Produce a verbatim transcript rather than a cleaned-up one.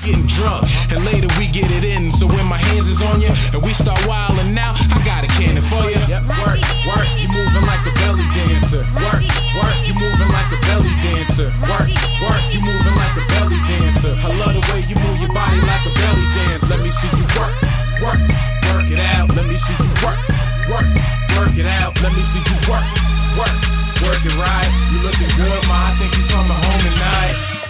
getting drunk, and later we get it in. So when my hands is on you and we start wilding out, I got a cannon for you. Yep, work, work, you moving like a belly dancer. Work, work, you moving like a belly dancer. Work, work, you moving like a belly dancer. I love the way you move your body like a belly dance. Let me see you work, work, work it out. Let me see you work, work, work it out. Let me see you work, work, work it right. You looking good, ma, I think you coming home tonight.